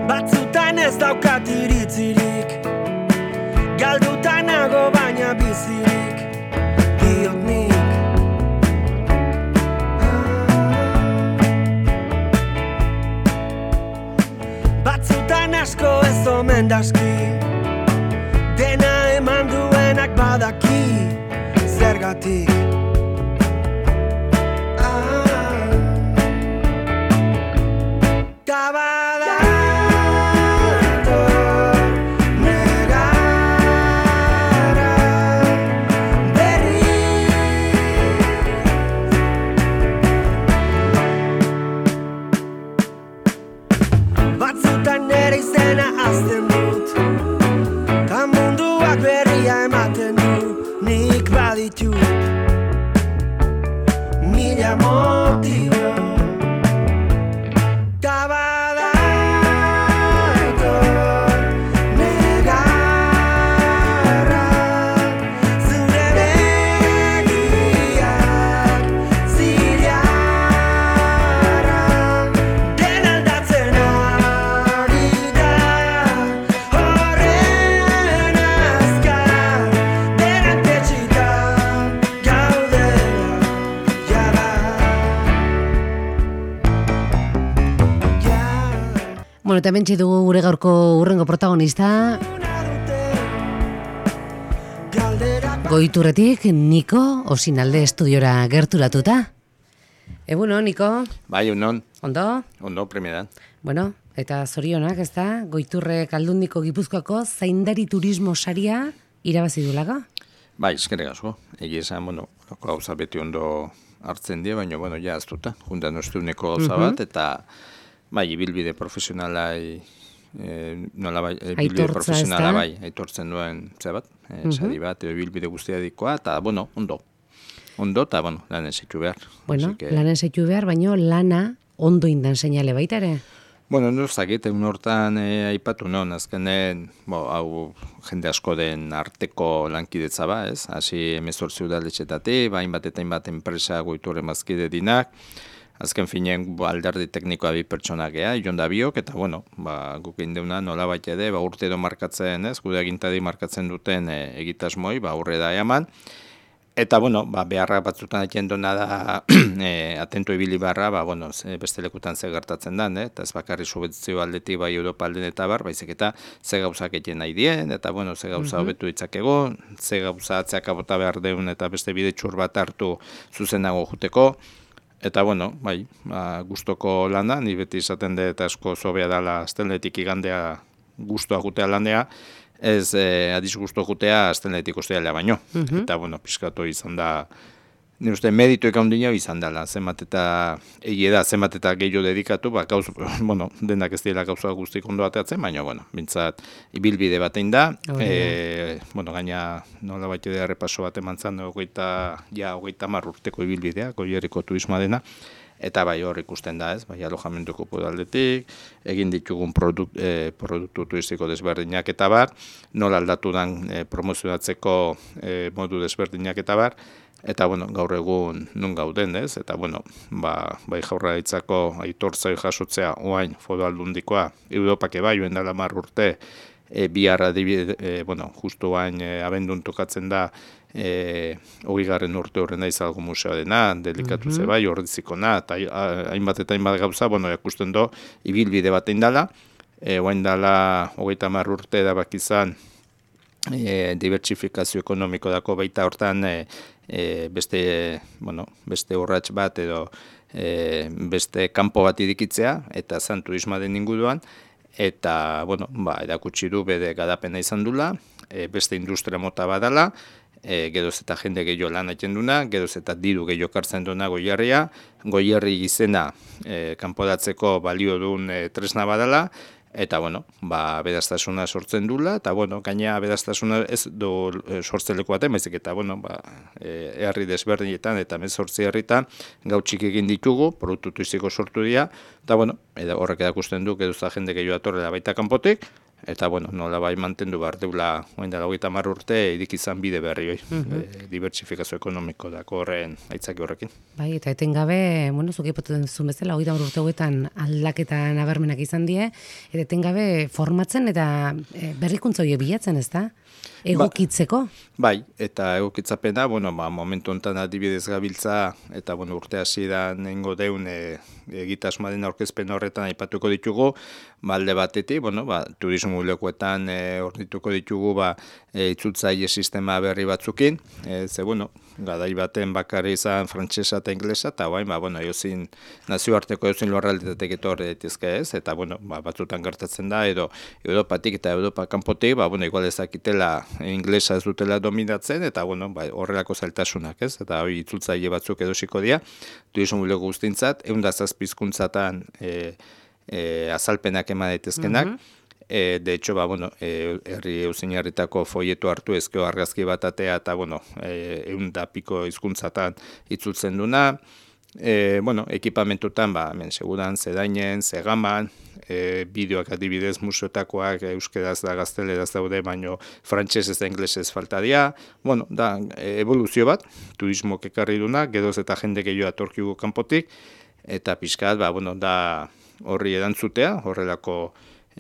Batzutan ez daukat iritzirik, galduta nago baina bizirik, diot nik. Batzutan asko ez omen dazki, dena eman duenak badaki, zergatik. Batzutan nere izena azten dut, ta munduak berria ematen du, nik baditut mila motibo. Bueno, eta mentxe dugu gure gaurko urrengo protagonista. Goiturretik Niko Osinalde estudiora gerturatuta. Eguno, Niko? Bai, unon. Ondo? Ondo, primeran. Bueno, eta zorionak, ez da? Goiturrek Aldundiko Gipuzkoako zaindari turismo saria irabazi dulako? Bai, eskerrik asko. Egia esan, gauza beti ondo hartzen die, baina, ja, aztuta. Juntan osteuneko gauza bat, eta bai, ibilbide profesionalai, ibilbide profesionala bai, aitortzen duen zebat, sari bat, ibilbide guztia dikoa, eta, ondo, eta, lan esetu behar. Bueno, lan esetu behar, baina lana ondo indan seinale baita ere? No zakit, egun hortan aipatu non, azkenen, hau jende asko den arteko lankidetza ba, ez? Hasi 18 udaletxetatik, hainbat eta hainbat enpresa Goiturren bazkide dinak, azken finean alderdi teknikoa bi pertsonak gea, Jon da biok, eta guk indeuna nola baita ere, urte edo markatzen, ez, gude agintadi markatzen duten egitasmoi, aurre da eman, eta beharra batzutan egiten duna da, atento ibili beharra, beste lekutan ze gertatzen den, eta ez bakarri subentzio aldetik bai Europa alden eta bar, baizik eta ze gauzak egiten nahi dien, eta ze gauza hobetu ditzakego, ze gauza atzeak bota behar deun, eta beste bide txur bat hartu zuzenago juteko. Eta, gustoko lana, ni beti izaten dut eta asko zobea dela aztenletik igandea gustoa jutea landea, ez adiz gusto jutea aztenletik ostealea baino. Eta, pizkatu izan da, nire uste medituek handina izan dela, zenbat eta gehiago dedikatu, denak ez dira gauza guztik ondo ateatzen, baina, bintzat, ibilbide batein da, gaina nola baita da repaso bat eman zan, 30 urteko ibilbidea, Goierriko turismoa dena, eta bai hor ikusten da ez, bai alojamenduko podaldetik, egin ditugun produktu turistiko desberdinak eta bar, nola aldatu dan promozionatzeko modu desberdinak eta bar, eta gaur egun nun gauden ez, eta bai Jaurlaritzako aitortzai jasotzea oain Foru Aldundikoa, Europake bai joen dela 10 urte, biharra justu hain abendun tokatzen da 20. urte horren izalgo museo dena, delikatu ze bai, ordizikona, eta hainbat eta hainbat gauza, ikusten do, ibilbide bat indala, oain dala 30 urte da bakizan dibertsifikazio ekonomiko dako baita hortan beste urrats bat edo beste kanpo bat idikitzea, eta zan turisma den inguruan, eta, erakutsi du bede gadapena izan dula, beste industria mota badala, geroz eta jende gehiago lan egiten duna, geroz eta diru gehiago kartzen duna Goierria, Goierri izena kanporatzeko balio duen tresna badala, eta, aberatstasuna sortzen dula, eta, gaina aberatstasuna ez du sortzeleko baten, baizik eta, herri desberdinetan eta 18 herritan gautxik egin ditugu, produktu turistiko sortu dira, eta, horrek erakusten du, geroz eta jende gehiago atorrela baita kanpotik, eta nola bai mantendu behar deula, oin dela 30 urte, idik izan bide berri, dibertsifikazio ekonomiko dako horren aitzaki horrekin. Bai, eta etengabe, zuk ipoten zuen bezala, 30 urte hauetan aldaketa nabarmenak izan die, eta etengabe formatzen eta berrikuntza hori bilatzen, ez da? Egokitzeko? Bai, eta egokitzapena, momentu honetan adibidez gabiltza, eta urte hasieran nengo deun egitasmoaren aurkezpen horretan aipatuko ditugu, alde batetik, turismo lekoetan hornituko ditugu, itzultzaile sistema berri batzukin, gadai baten bakarri izan frantsesa eta inglesa, eta eozin nazioarteko eozin lorraldetatek etorri daitezke ez, eta batzutan gertatzen da, edo Europatik eta Europa kanpotik, igual ezakitela inglesa ez dutela dominatzen, eta horrelako zailtasunak ez, eta hori itzultzaile batzuk edosiko dira, turismo leko guztintzat, 107 hizkuntzatan azalpenak eman daitezkenak, de hecho, herri euzin herritako folieto hartu ezkeo argazki bat atea, eta 100 piko hizkuntzatan itzultzen duna, ekipamentutan, hemen seguran, zedainen, zegaman, bideoak adibidez museotakoak euskeraz da gazteleraz daude, baino frantsesez eta inglesez falta dira, da evoluzio bat, turismok ekarri duna, geroz eta jende gehiago atorkigu kanpotik, eta pixkat, da horri erantzutea, horrelako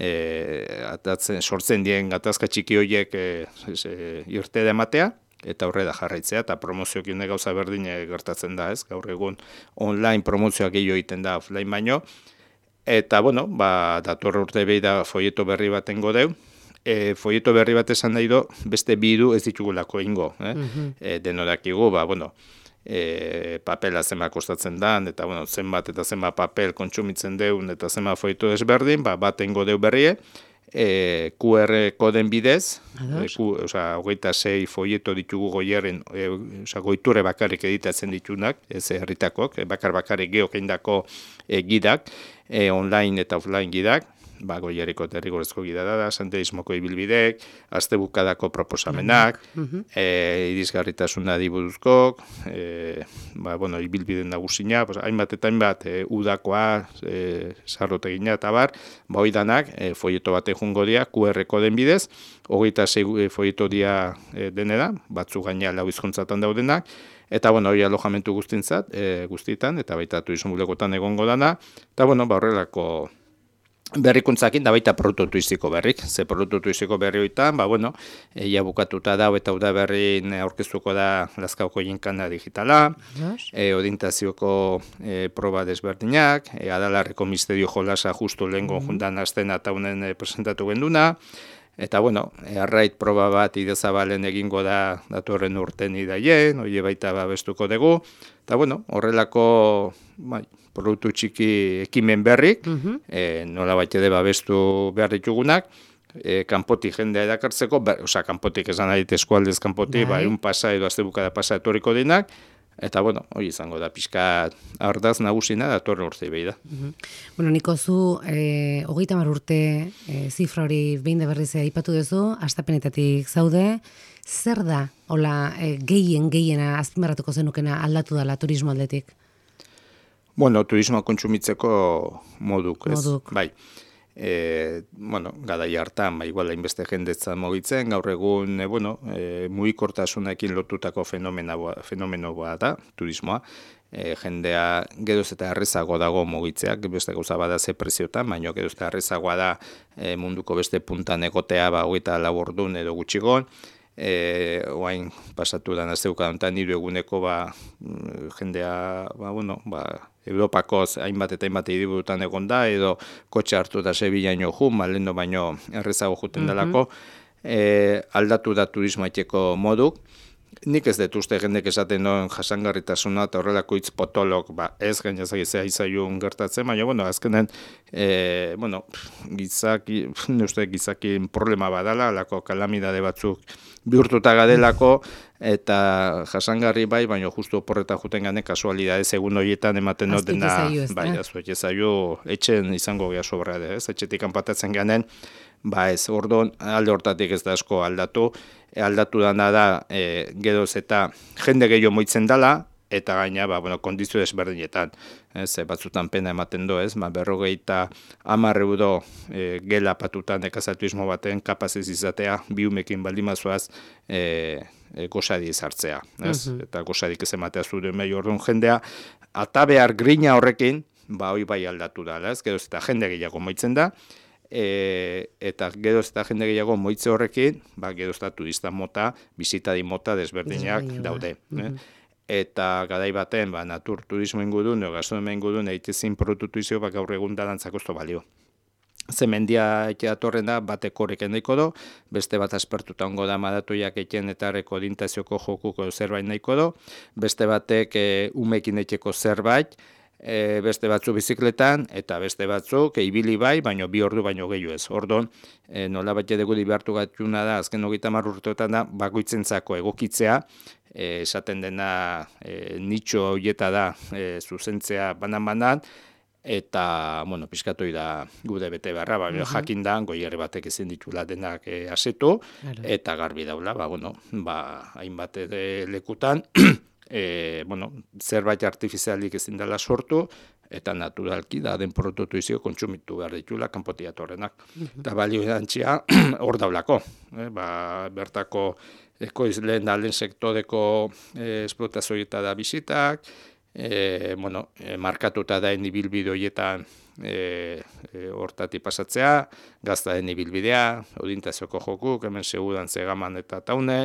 sortzen dien gatazka txiki horiek irtera ematea, eta horre da jarraitzea, eta promoziokin gauza berdin gertatzen da, ez? Gaur egun online promozioak gehiago egiten da offline baino, eta, dator urte behi da folieto berri baten godeu, folieto berri bat esan nahi do, beste bidu ez ditugulako ingo, denodakigu, papela zenbat kostatzen dan, eta zenbat eta zenbat papel kontsumitzen deun, eta zenbat folieto desberdin, bat ingo deu berrie, QR koden bidez, 26 folieto ditugu goierren, goiture bakarrik editatzen ditunak, ez herritakok, bakarrik geok eindako gidak, online eta offline gidak, goierriko derrigorezko gida da, senderismoko ibilbidek, astebukadako proposamenak, irisgarritasuna diburuzkok, ibilbide nagusina, hainbat eta hainbat udakoa, sarrotegina eta bar, hoi danak, folieto bate jungo dira, QR koden bidez, 26 folieto dira denera, batzu gaina lau hizkuntzatan daudenak, eta hori alojamentu guztietan, eta baita turismo bulegotan egongo dana, eta horrelako berrikuntzakin da baita produktu turistiko berrik. Ze produktu turistiko berri hoitan, ia bukatuta da, eta uda berrin aurkeztuko da Lazkaoko jinkana digitala, orientazioko proba desberdinak, Adalarreko misterio jolasa justu lehengo juntan azten eta honen presentatu genduna, eta arrait proba bat idezabalen egingo da datorren urten idaien, hori baita babestuko dugu, eta horrelako produktu txiki ekimen berrik, nola baita de babestu behar ditugunak, kanpotik jendea edakartzeko, kanpotik esan nahi eskualdez kanpotik, un pasa edo astebukada pasa etorriko dinak, eta hori izango da pixka ardaz nagusina datorren urte behi da. Niko zu, 30 urte zifra hori behin da berriz aipatu duzu, hastapenetatik zaude, zer da, gehiena azpimarratuko zenukena aldatu dela turismo aldetik? Turismoa kontsumitzeko moduk, ez? Bai. Gadai hartan, igual hainbeste jendetzan mugitzen, gaur egun, mugikortasunekin lotutako fenomeno da, turismoa. Jendea geroz eta errezago dago mugitzeak, beste gauza bada ze preziotan, baina geroz eta errezagoa da munduko beste puntan egotea, 24 ordun edo gutxigon. Oain pasatu da nazteuka ontan hiru eguneko jendea, Europako hainbat eta hainbat hiriburutan egon da, edo kotxe hartu da Sevillaino leheno baino errezago juten delako, aldatu da turismo aiteko moduk. Nik ez dut uste jendek esaten noen jasangarritasuna eta horrelako hitz potolok, ez gainazagizea izaiun gertatzen, baina, azkenen, gizakin problema badala, alako kalamidade batzuk bihurtuta gadelako, eta jasangarri baina justu oporreta juten gane kasualidade segun horietan ematen dutena, azuek ezaio, etxen izango geha sobra, etxetik kanpatatzen ganen, ez, orduan, alde hortatik ez da asko aldatu dana da, geroz eta jende gehiago moitzen dela, eta gaina, kondizio desberdinetan. Batzutan pena ematen do, 50 euro gela patuta nekazatuismo baten kapazez izatea, biumekin baldimazoaz gosari ezartzea. Eta gosarik ez ematea zure mehi orduan jendea, eta behar grina horrekin, hoi bai aldatu da, gero eta jende gehiago moitzen da, eta gero eta jende gehiago moitze horrekin, gero eta turista mota, bizitari mota desberdinak daude. Eta garai baten, natur turismo ingurun, gastronomia ingurun, eitezin produktuzio, gaur egun dalantzako ez da balio. Zemendia ekeatorren da, batek horrek endaiko do, beste bat aspertuta ongo da madatuiak eken eta kodintazioko jokuko zerbait nahiko do, beste batek umekin etxeko zerbait, beste batzu bizikletan, eta beste batzuk ibili bai, baino 2 ordu baino gehiago ez. Ordon, nola bat edegu dibertu gatuna da, azken 30 urteotan da, bakoitzentzako egokitzea, esaten dena nitxo horieta da zuzentzea banan-banan, eta, pixkatoi da gude bete beharra, jakin da, goierri batek ezin ditula denak asetu, eta garbi daula, hainbat lekutan, zerbait artifizialik ezin dela sortu, eta naturalki da den produktuzio kontsumitu behar ditula kanpotiatorrenak. Eta balio erantxia hor daulako. Bertako ekoizleen lehen sektoreko esplotazioeta da bizitak, markatuta da ibilbide horietan hortatik pasatzea, gaztaren ibilbidea, odintazioko jokuk, hemen segudan zegaman eta taune,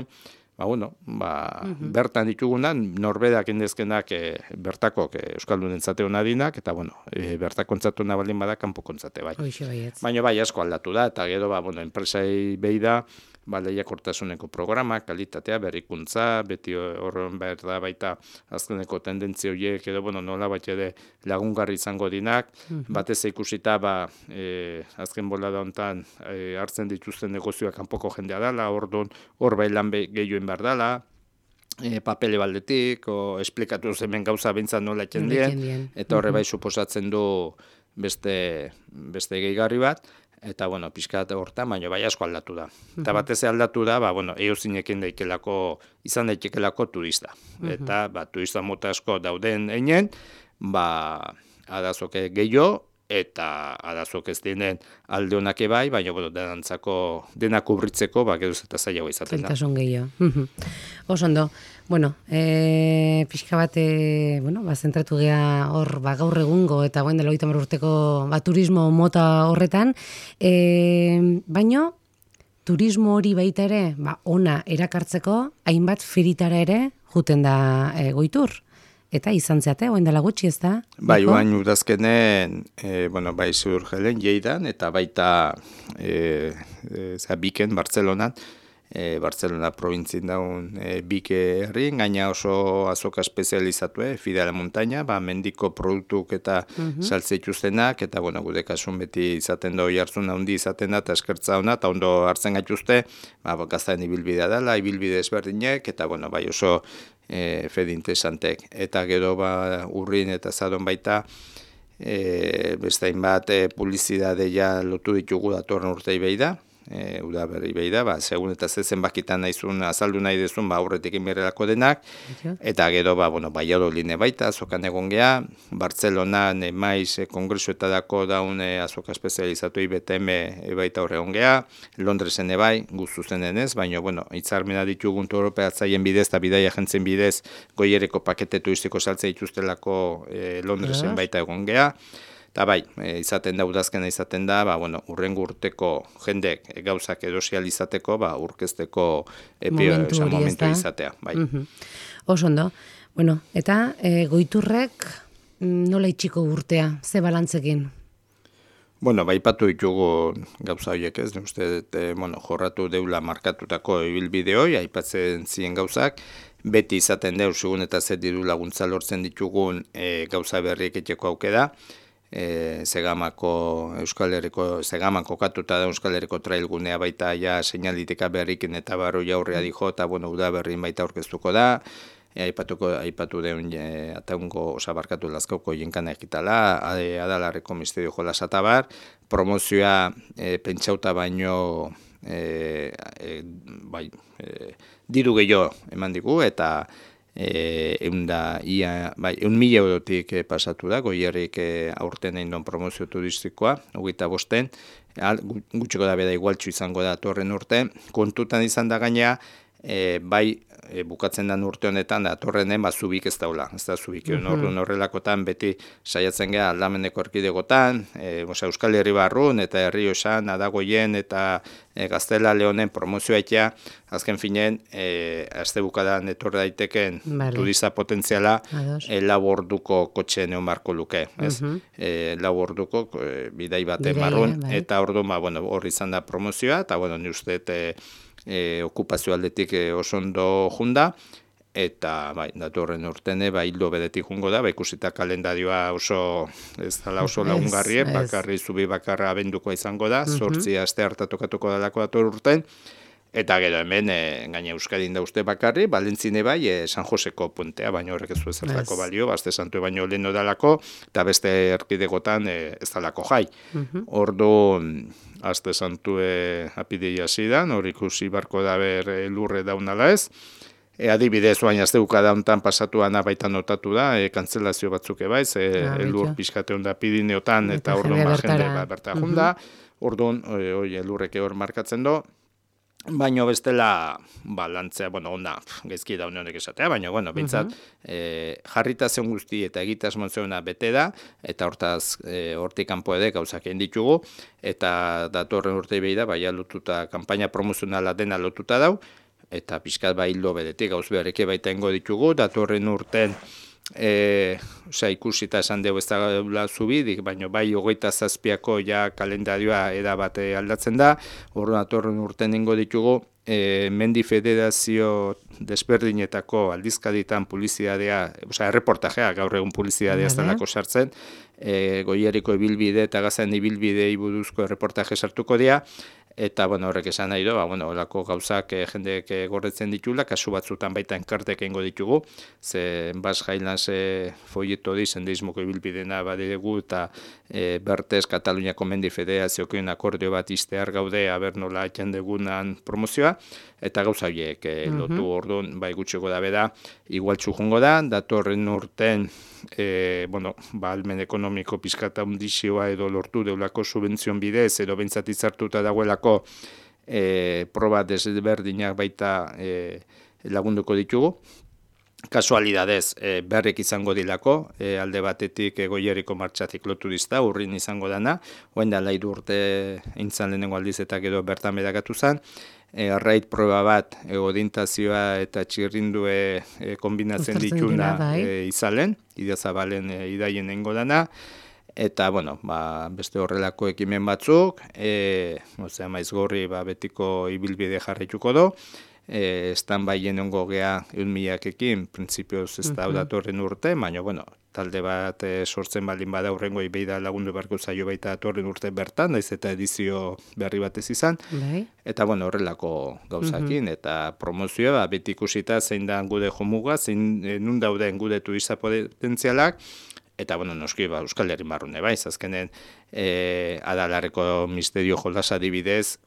bertan ditugunan, norberak indezkenak bertakok Euskaldunen zate honadinak, eta bertako ontzatu nabalin bada kanpo kontzate bai. Baina bai asko aldatu da, eta gero enpresai behi da, lehiakortasuneko programa, kalitatea, berrikuntza, beti horren behar da baita azkeneko tendentzia horiek, edo nola bat ere lagungarri izango dinak, batez ikusita azken bolada hontan hartzen dituzten negozioak kanpoko jendea dela, hor bai lan gehioen behar dela, papele baldetik, esplikatu hemen gauza bintzat nola etxen dien, eta horre bai suposatzen du beste gehigarri bat, eta, pixkat hortan, baina bai asko aldatu da. Eta batez aldatu da, eozinekin izan daitekelako turista. Eta, turista mota asko dauden einen, arazoke gehiago, eta arazok ez denen alde honake bai, baina, denantzako, denak ubritzeko, gero eta zailago izaten da. Zeltasun gehiago. Osondo, pixka bat, zentratu geha hor, gaur egungo, eta dela 30 urteko turismo mota horretan, baina, turismo hori baita ere, ona erakartzeko, hainbat feritara ere, juten da Goitur. Eta izan zeate, oen dela gutxi ez da? Bai, oain udazkenen, bai Zurgelen, Lleidan, eta baita Biken, Bartzelonan, Bartzelona provintzien daun Bike herrin, gaina oso azoka espezializatu, Fidela Montaña, mendiko produktuk eta saltze ituztenak, eta gude kasun beti izaten da, jartzun handi izaten da, eta eskertza hona, eta ondo hartzen gaituzte, gaztaen ibilbidea dela, ibilbide ezberdinek, eta bai oso fede interesantek. Eta gero urrin eta zadon baita, bestain bat publizidadea lotu ditugu datorren urtei behi da, udaberri behi da, segun eta zezen bakitan nahizun, azaldu nahi dezun, aurretik inberrelako denak, eta gero, Valladolid baita, azokan egon geha, Bartzelonan maiz kongresuetadako daun azoka espezializatu IBTM baita horre egon geha, Londresen bai, guztuzen denez, baina, hitzarmena ditugun europeatzaien bidez, eta bidai agentzen bidez, goiereko pakete turistiko saltzea dituztelako Londresen baita egon geha, eta bai, izaten da, udazkena izaten da, urrengo urteko jendek gauzak edosializateko, urkezteko momentu izatea. Osondo. Eta Goiturrek nola itxiko urtea, ze balantzekin? Baipatu ditugu gauza horiek ez, uste, jorratu deula markatutako ibilbideoi, aipatzen ziren gauzak, beti izaten da, usugun eta zer diru laguntza lortzen ditugun gauza berriek etxeko aukera, Zegamako katuta da Euskal Herriko trailgunea baita ja seinalitika berrikin eta barro jaurria dijo, eta udaberrin baita aurkeztuko da, aipatu deun ataungo osabarkatu lazkauko jenkana ekitala, adalarreko misterio jolas atabar, promozioa pentsauta baino diru gehiago eman digu, eta €1.000 eurotik pasatu da, Goierrik aurten egin duen promozio turistikoa, 25, gutxiko da beda igualtxu izango da torren urte, kontutan izan da gainea, bai bukatzen den urte honetan datorrenen zubik ez daula, ez da zubik, orduan horrelakotan beti saiatzen geha aldameneko erkidegotan, Euskal Herri barrun eta Herri Osan, Adagoien eta Gaztela Leonen promozioa etea, azken finen, azte bukadan etorre daiteken turista potentziala, 4 orduko kotxe neon barko luke, ez? 4 orduko bidai bate marrun, eta orduan, hor izan da promozioa, eta ni uste okupazio aldetik oso ondo junda, eta datorren urten hildo bedetik jungo da, ikusita kalendarioa oso ez dala oso lagungarrie, bakarri zubi bakarra abendukoa izango da, 8 aste hartatokatuko dalako dator urten, eta gero hemen, gaina Euskadin da uste bakarri, Balentzine bai, San Joseko puntea, baina horrek ez du ezertako balio, Aste Santu baino leheno dalako, eta beste erkidegotan ez dalako jai. Ordu, Aste Santu apideia zidan, hor ikusi barko da ber lurre daunala ez, adibidez, baina azte bukada hontan pasatuan baita notatu da, kantzelazio batzuk ebaiz, lur pixkate honda Pirineotan, eta orduan jende berta junda, orduan, lurreke hor markatzen do, baina bestela lantzea, ona, gezki da honek esatea, baina, bintzat, jarrita zen guzti eta egitasmo zeuna bete da, eta hortik kanpo ere gauzak egin ditugu, eta datorren urte behi da, baina lotuta, kanpaina promozionala dena lotuta dau, eta pixkat hildo bedetik gauz behareke baita ingo ditugu, datorren urten ikusita esan dugu ez da zubidik, baina bai 27ko ja kalendarioa bate aldatzen da, horren datorren urten ingo ditugu, Mendi Federazio desberdinetako aldizkaditan publizidadea, erreportajea, gaur egun publizidadea ez dalako sartzen, Goierriko ibilbide eta Gazain ibilbidei buruzko erreportaje sartuko dira, eta horrek esan nahi du, horako gauzak jendeek gordetzen ditula, kasu batzutan baita enkartek egingo ditugu, ze Basque Highlands folleto di, sendeismoko ibilbidena badidegu, eta bertez Kataluniako Mendi Federaziokoen akordio bat iztear gaude, aber nola jendegunan promozioa, eta gauza horiek lotu orduan, gutxiko da beda, igualtxu jungo da, datorren urten, almen ekonomiko pizkata undizioa edo lortu deulako subentzion bidez, edo bentsat izartuta dagoelako proba desberdinak baita lagunduko ditugu. Kasualidadez, berrek izango dilako, alde batetik Goierriko martxatik lotu dizta, urrin izango dana, oen da laidu urte intzan lehenengo aldiz eta gero bertan bedakatu zen, arrait proba bat, odintazioa eta txirrindue kombinatzen dituna izalen, idazabalen idaien nengo dana, eta, beste horrelako ekimen batzuk, maizgorri betiko ibilbide jarraituko do, stand-byen ongo gea 1.000-ekin, prinsipioz ez da datorren urte, baina, talde bat sortzen baldin bada horrengoi beida lagundu beharko zaio baita datorren urte bertan, naiz eta edizio berri batez izan, eta horrelako gauzakin, eta promozioa, beti ikusita zein da gude jomuga, zein nun dauden gude turista potentzialak, eta, noski, Euskal Herri marrune baiz, azkenen Adalarreko misterio jolasa dibidez,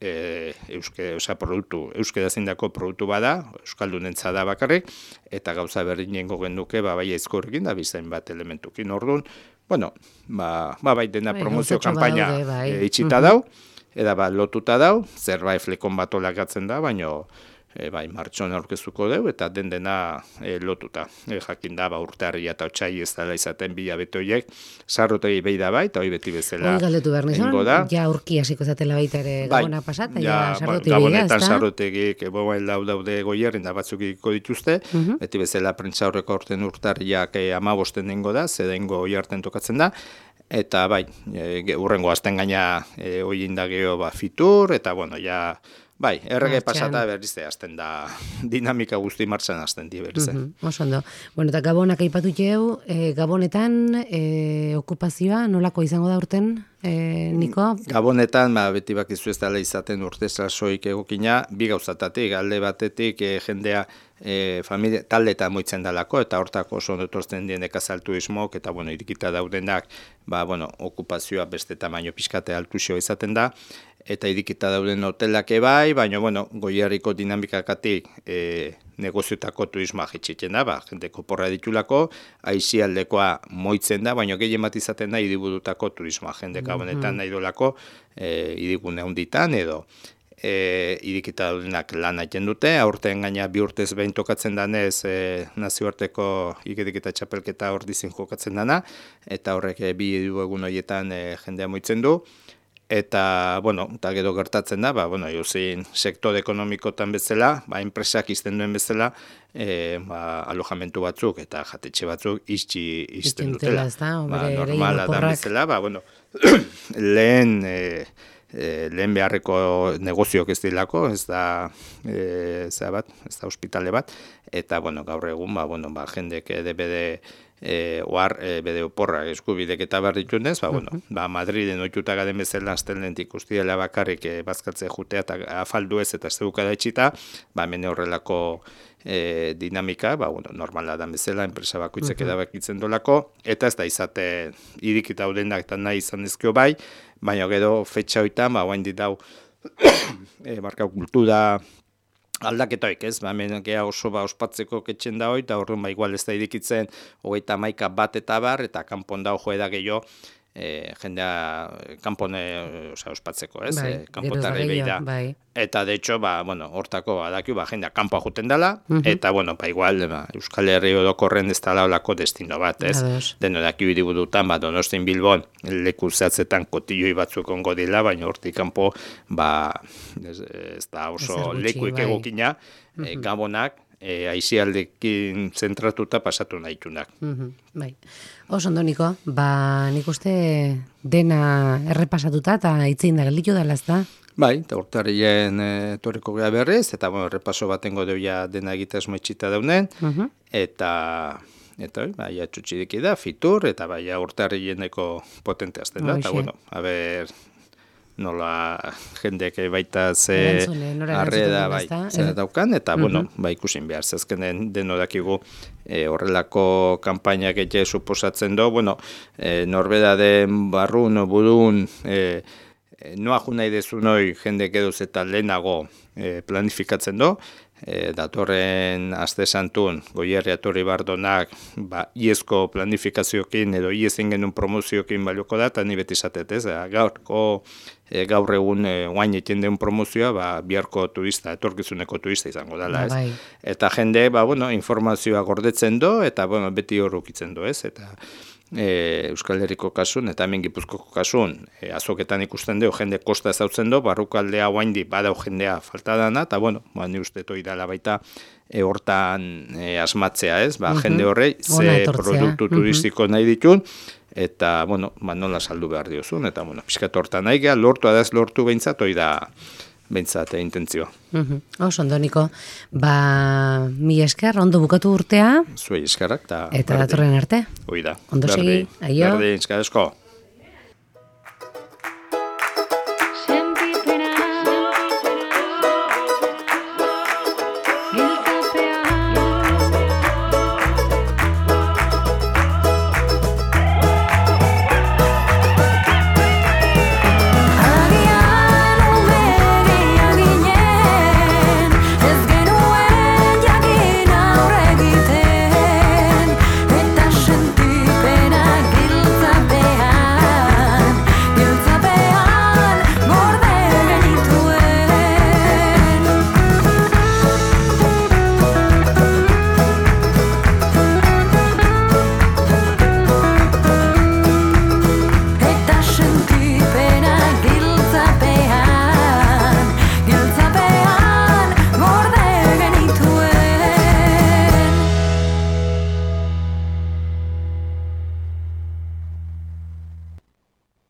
euskera zindako produktu bada, euskaldunentza da bakarrik, eta gauza berdinengo genduke, bai aizkorrekin da bizain bat elementukin. Orduan, bai dena promozio kanpaina itxita dau, eta lotuta dau, zerbait flekon bat olakatzen da, baina martxoan aurkezuko dugu, eta dena lotuta. Jakin da, urtarria eta otxai ez dela izaten bilabete horiek, sarrotegi behi da bai, eta hori beti bezala galdetu behar nizan, ja urki hasiko zatela baita ere gabona pasat, ja sarrotegi behi da, gabonetan sarrotegik, daude Goierrin da batzuk ikiko dituzte, beti bezala prentsa horreko aurten urtarriak 15 nengo da, zedengo hori harten tokatzen da, eta urrengo azten gaina hori indageo fitur, eta errege pasata berrizte azten da, dinamika guzti martxan azten di berrize. Oso ondo. Eta Gabonak aipatu jau, Gabonetan okupazioa nolako izango da urten, Niko? Gabonetan, beti bakizu ez dela izaten urte sasoik egokina, bi gauzatatik, alde batetik jendea familia talde eta moitzen dalako, eta hortako oso onotortzen dien ekazaltuismok, eta irikita daudenak, okupazioa beste tamaino pixkate altuxo izaten da, eta idikita dauden hotelak bai, baina, bueno, Goierriko dinamikakatik negoziotako turismoa jetxiten da, jendeko porra ditulako, aizialdekoa moitzen da, baina gehien bat izaten da hiriburutako turismoa, jendeka honetan nahi dolako hirigune handitan edo irikita daudenak lan egiten dute, aurten gaina 2 urtez behin tokatzen danez nazioarteko igeriketa txapelketa ordizin jokatzen dana, eta horrek 2 egun horietan jendea moitzen du, eta, bueno, eta gero gertatzen da, jozin sektore ekonomikotan bezala, enpresak izten duen bezala, alojamentu batzuk eta jatetxe batzuk izten dutela. Normala da bezala, lehen beharreko negozioak ez dilako, ez da ospitale bat, eta gaur egun jendek bede bede oporra eskubidek eta behar ditunez, Madriden oituta garen bezala astelentik ustiela bakarrik bazkatze jutea eta afaldu ez eta zeuka da etxita, hemen horrelako dinamika, normala da bezala, enpresa bakoitzek edabakitzen dolako, eta ez da izate irikita daudenak eta nahi izan ezkio bai, baina gero fetxa hoitan, oain ditau kultura aldaketoik, ez? Hemen oso ospatzeko ketxen da hoi, eta horren igual ez da irikitzen 31 bat eta bar, eta kanpon da joe da gehiago, jendea kanpon ospatzeko, ez? Kanpotarrei behi da. Eta, de hecho, hortako badakiu, jendea kanpoa juten dela, eta, igual, Euskal Herri orokorren ez dela olako destino bat, ez? Deno dakiu hiriburutan, Donostin Bilbon, leku zehatzetan kotilloi batzuk ongo dila, baina hortik kanpo, ez da oso lekuik egokina, gabonak, aizialdekin zentratuta pasatu nahitunak. Bai. Oso ondo, Niko, nik uste dena errepasatuta eta itzein da gelditu dela, ez da? Bai, eta urtarrien etorriko gea berriz, eta errepaso batengo deuia dena egitasmo etxita daunen, eta baia txutxidiki da, fitur, eta baia urtarrieneko potente azten da, eta nola jendek baita ze arreda zera daukan, eta ikusin behar, zezkenen denodakigu horrelako kampainak ete suposatzen do, norbeda den barrun, burun, noa ju nahi dezu noi jendek edoz eta lehenago planifikatzen do, datorren aste santun Goierri atorri bardonak iezko planifikaziokin edo iezen genuen promoziokin balioko da, eta ni beti izatet, ez? Gaur egun guain egiten den promozioa, biharko turista, etorkizuneko turista izango dela, ez? Eta jende, informazioa gordetzen do, eta beti horrukitzen do, ez? Eta Euskal Herriko kasun, eta hemen Gipuzkoko kasun, azoketan ikusten dugu, jende kosta ezautzen du, barrukaldea guaindi badau jendea falta dana, eta ni uste toi dela baita hortan asmatzea, ez? Jende horrei, ze produktu turistiko nahi ditun, eta, nola saldu behar diozun, eta, pixkat hortan nahi geha, lortu adaz lortu behintzat, hoi da behintzat intentzioa. Oso ondo, Niko. Mi esker, ondo bukatu urtea. Zuei eskerrak, eta datorren arte. Hoi da. Ondo segi, aio. Berdin, eskerrezko.